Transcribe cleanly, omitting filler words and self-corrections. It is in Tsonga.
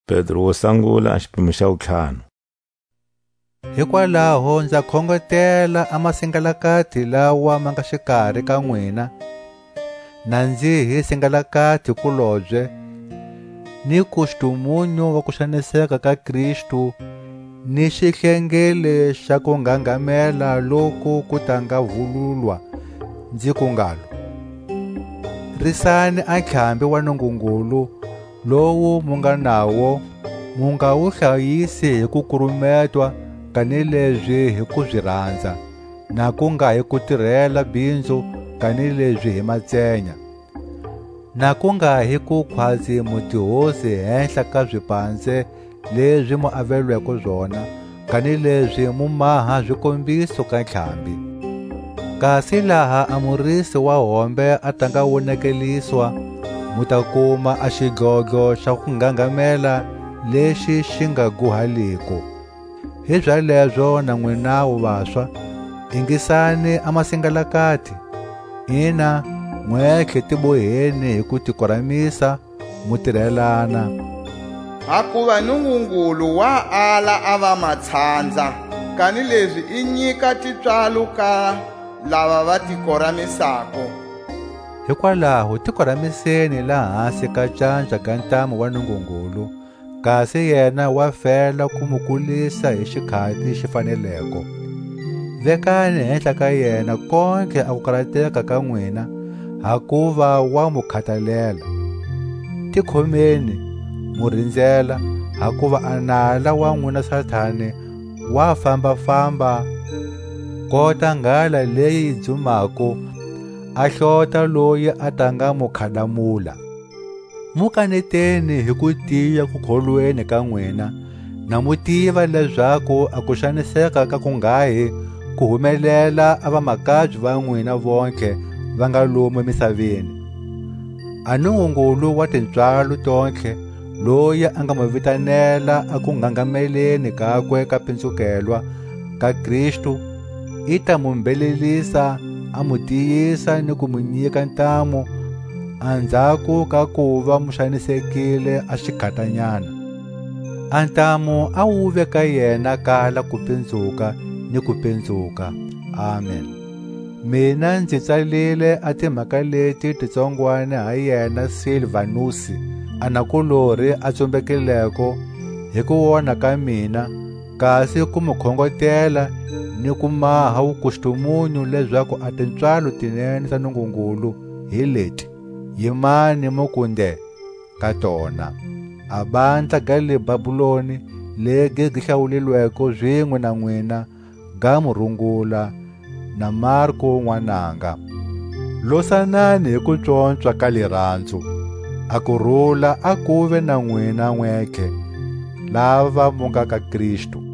Pedro wo sangula xiphemu xa 5. Hikwalaho ndza khongotela amasingalakati lawa ma nga xikarhi ka n'wina, nandzihi singalakati kulobye, ni kuxitumunyu wa ku xaniseka ka Kristu, ni xihlengele xa ku ngangamela loku ku tanga vululwa, ndzi ku ngalo. Risani a ntlhambi wa Nungungulu lowu mu nga nawo, mu nga wu hlayisi hi ku kurumetwa kanilebyi hi ku byi rhandza, na ku nga hi ku tirhela bindzu kanilebyi hi matsenya, na ku nga hi ku khwatsi mu tihosi henhla ka zwipandze lebyi mu avelweko byona, kanilebyi mu maha swikombiso ka ntlhambi. Kasi laha amurisi wa hombe a ta nga wonekeliswa, mu ta kuma a xidlodlo xa ku ngangamela lexi xi nga guhaliko. Hi byalebyo na n'winawu vaswa, ingisani amasingalakati, ina n'wetlhe tiboheni hi ku tikoramisa mu tirhelana. Hakuva Nungungulu wa ala a va matshandza, kanilebyi i nyika titswalo ka lava va tikoramisako. Hikwalaho tikoramiseni lahansi ka canja ka ntamu wa Nungungulu, kasi yena wa fela ku mu kulisa hi xikhati xi faneleko. Vekani henhla ka yena konke a ku karhateka ka n'wina, hakuva wa mu khatalela. Tikhomeni, mu rindzela, hakuva a nala wa n'wina Sathane wa fambafamba kota nghala leyi dzumako, a hlota loyi a ta nga mu khadamula. Mu kaneteni hi ku tiya ku kholweni ka n'wina, na mu tiva leswaku a ku xaniseka ka ku ngahi ku humelela a vamakabyi va n'wina vonke va nga lomu emisaveni. A Nungungulu wa tintswalo tontlhe, loyi a nga mu vitanela a ku ngangameleni kakwe ka pintsukelwa ka Kristu, i ta mu mbelelisa, a mu tiyisa ni ku mu nyika ntamu andzhaku ka ku va mu xanisekile a xikhatanyana. A ntamu a wu ve ka yena kala ku pindzuka ni ku pindzuka. Amen. Mina ndzi tsalile a timhaka leti titsongwana ha yena Silvanusi, anakulori a tsumbekileko hi ku wona ka mina, kasi ku mu khongotela ni ku maha vukuxitumunyu leswaku a tintswalo tinene ta Nungungulu hi leti. Yimani mukunde ka tona. A bandla ga le Babuloni legi gi hlawulilweko zwin'we na n'wina ga mu rungula, na Marko n'wananga. Losanani hi ku tsotswa ka lirhandzu. A kurhula a kuve na n'wina n'wetlhe lava mu nga ka Kristu.